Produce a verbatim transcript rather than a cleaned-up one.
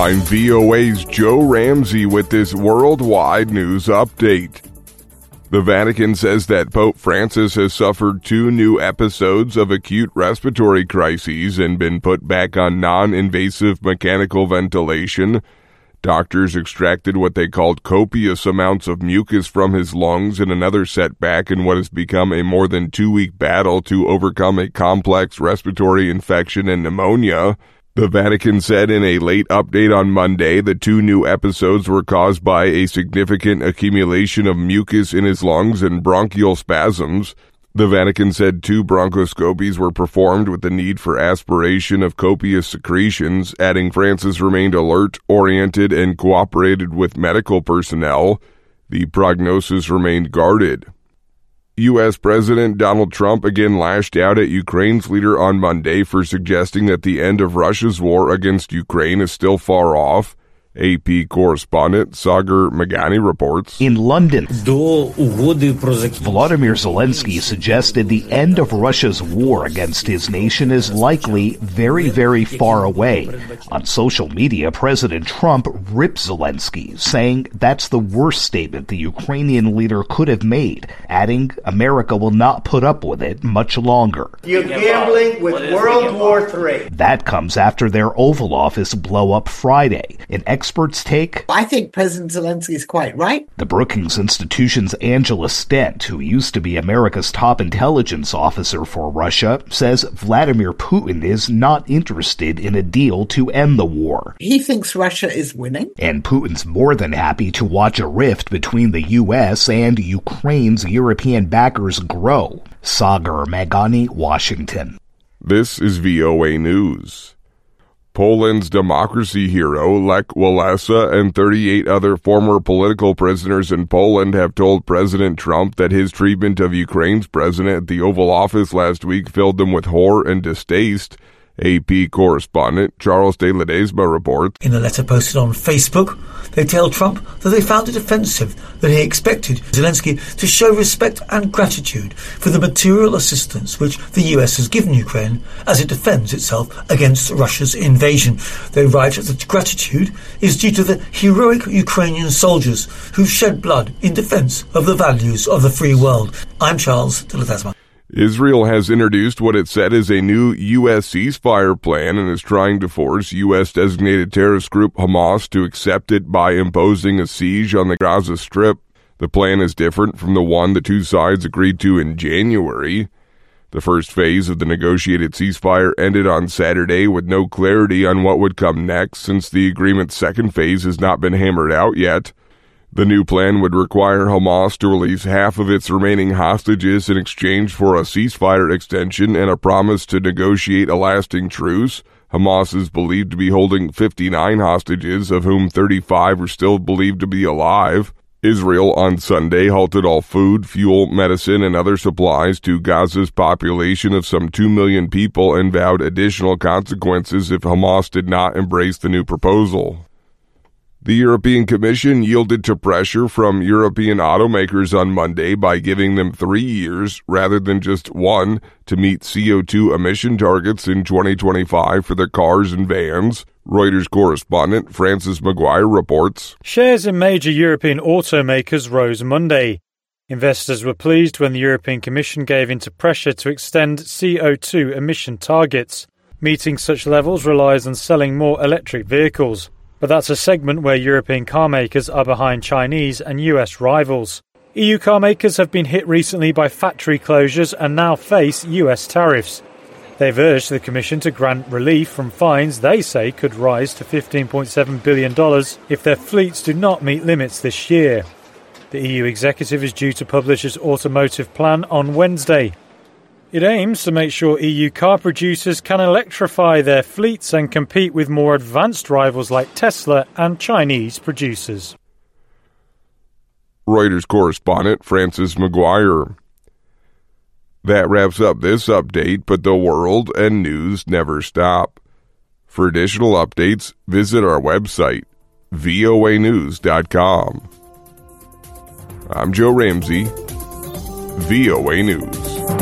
I'm V O A's Joe Ramsey with this worldwide news update. The Vatican says that Pope Francis has suffered two new episodes of acute respiratory crises and been put back on non-invasive mechanical ventilation. Doctors extracted what they called copious amounts of mucus from his lungs in another setback in what has become a more than two-week battle to overcome a complex respiratory infection and pneumonia. The Vatican said in a late update on Monday the two new episodes were caused by a significant accumulation of mucus in his lungs and bronchial spasms. The Vatican said two bronchoscopies were performed with the need for aspiration of copious secretions, adding Francis remained alert, oriented, and cooperated with medical personnel. The prognosis remained guarded. U S. President Donald Trump again lashed out at Ukraine's leader on Monday for suggesting that the end of Russia's war against Ukraine is still far off. A P correspondent Sagar Meghani reports. In London, Volodymyr Zelensky suggested the end of Russia's war against his nation is likely very, very far away. On social media, President Trump ripped Zelensky, saying that's the worst statement the Ukrainian leader could have made, adding America will not put up with it much longer. You're gambling with World War Three. That comes after their Oval Office blow-up Friday. An experts take? I think President Zelensky is quite right. The Brookings Institution's Angela Stent, who used to be America's top intelligence officer for Russia, says Vladimir Putin is not interested in a deal to end the war. He thinks Russia is winning. And Putin's more than happy to watch a rift between the U S and Ukraine's European backers grow. Sagar Meghani, Washington. This is V O A News. Poland's democracy hero, Lech Walesa, and thirty-eight other former political prisoners in Poland have told President Trump that his treatment of Ukraine's president at the Oval Office last week filled them with horror and distaste. A P correspondent Charles de Ledesma reports. In a letter posted on Facebook, they tell Trump that they found it offensive that he expected Zelensky to show respect and gratitude for the material assistance which the U S has given Ukraine as it defends itself against Russia's invasion. They write that gratitude is due to the heroic Ukrainian soldiers who've shed blood in defense of the values of the free world. I'm Charles de Ledesma. Israel has introduced what it said is a new U S ceasefire plan and is trying to force U S-designated terrorist group Hamas to accept it by imposing a siege on the Gaza Strip. The plan is different from the one the two sides agreed to in January. The first phase of the negotiated ceasefire ended on Saturday with no clarity on what would come next since the agreement's second phase has not been hammered out yet. The new plan would require Hamas to release half of its remaining hostages in exchange for a ceasefire extension and a promise to negotiate a lasting truce. Hamas is believed to be holding fifty-nine hostages, of whom thirty-five are still believed to be alive. Israel on Sunday halted all food, fuel, medicine, and other supplies to Gaza's population of some two million people and vowed additional consequences if Hamas did not embrace the new proposal. The European Commission yielded to pressure from European automakers on Monday by giving them three years, rather than just one, to meet C O two emission targets in twenty twenty-five for their cars and vans. Reuters correspondent Francis Maguire reports. Shares in major European automakers rose Monday. Investors were pleased when the European Commission gave into pressure to extend C O two emission targets. Meeting such levels relies on selling more electric vehicles. But that's a segment where European car makers are behind Chinese and U S rivals. E U car makers have been hit recently by factory closures and now face U S tariffs. They've urged the Commission to grant relief from fines they say could rise to fifteen point seven billion dollars if their fleets do not meet limits this year. The E U executive is due to publish its automotive plan on Wednesday. It aims to make sure E U car producers can electrify their fleets and compete with more advanced rivals like Tesla and Chinese producers. Reuters correspondent Francis Maguire. That wraps up this update, but the world and news never stop. For additional updates, visit our website, V O A news dot com. I'm Joe Ramsey, V O A News.